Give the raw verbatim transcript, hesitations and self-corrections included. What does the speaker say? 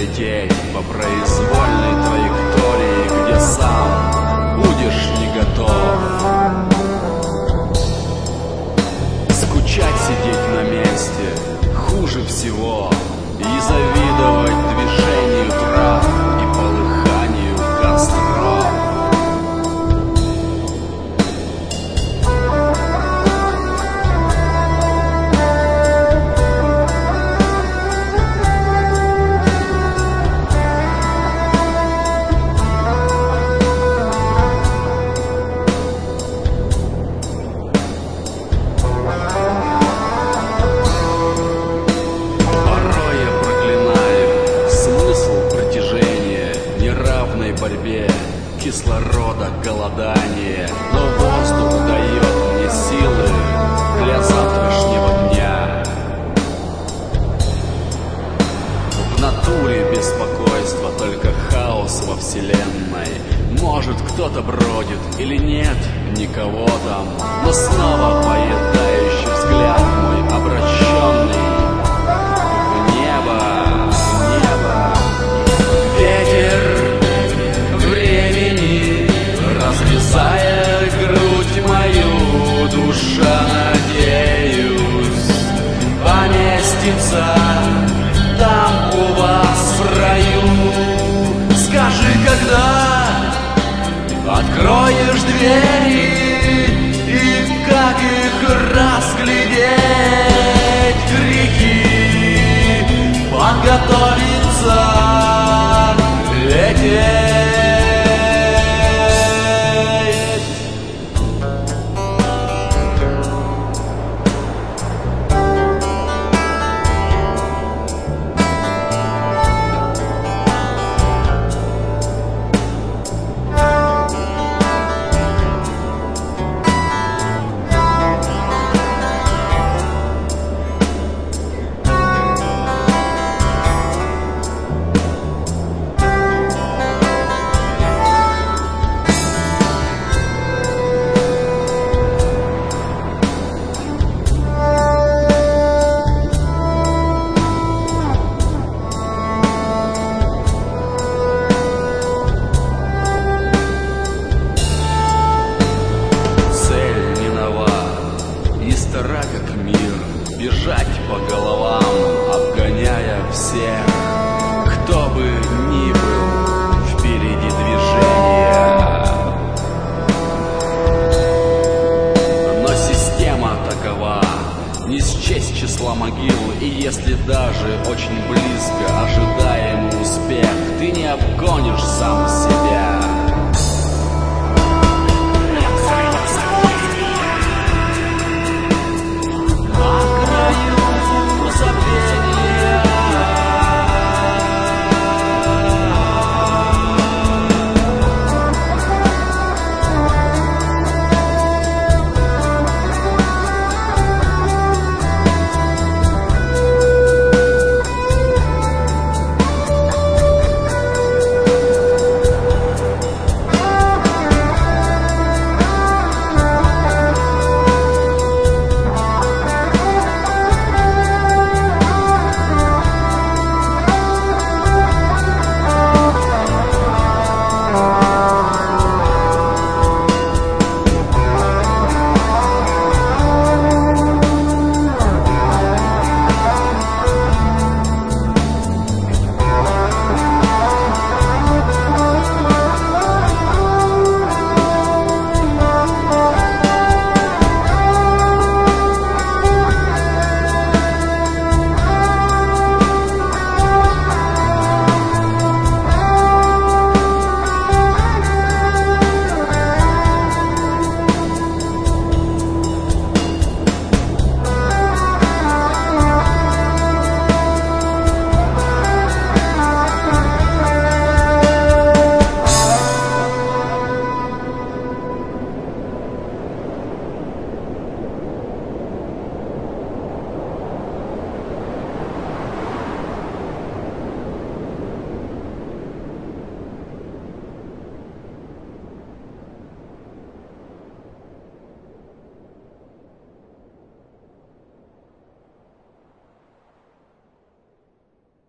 лететь по произвольной траектории, где сам будешь не готов. Скучать, сидеть на месте хуже всего, и завидовать движению трав и полыханию костров. Борьбе кислорода, голодание, но воздух дает мне силы для завтрашнего дня. В натуре беспокойство, только хаос во вселенной. Может, кто-то бродит или нет, никого там, но снова поедающий взгляд мой обращенный в небо, в небо. Ветер разрезая грудь мою, душа, надеюсь, поместится там у вас в раю. Скажи, когда откроешь двери, и как их разглядеть, грехи подготовиться лететь. Как мир, бежать по головам, обгоняя всех, кто бы ни был впереди движения. Но система такова, не счесть числа могил, и если даже очень близко ожидаемый успех, ты не обгонишь сам себя.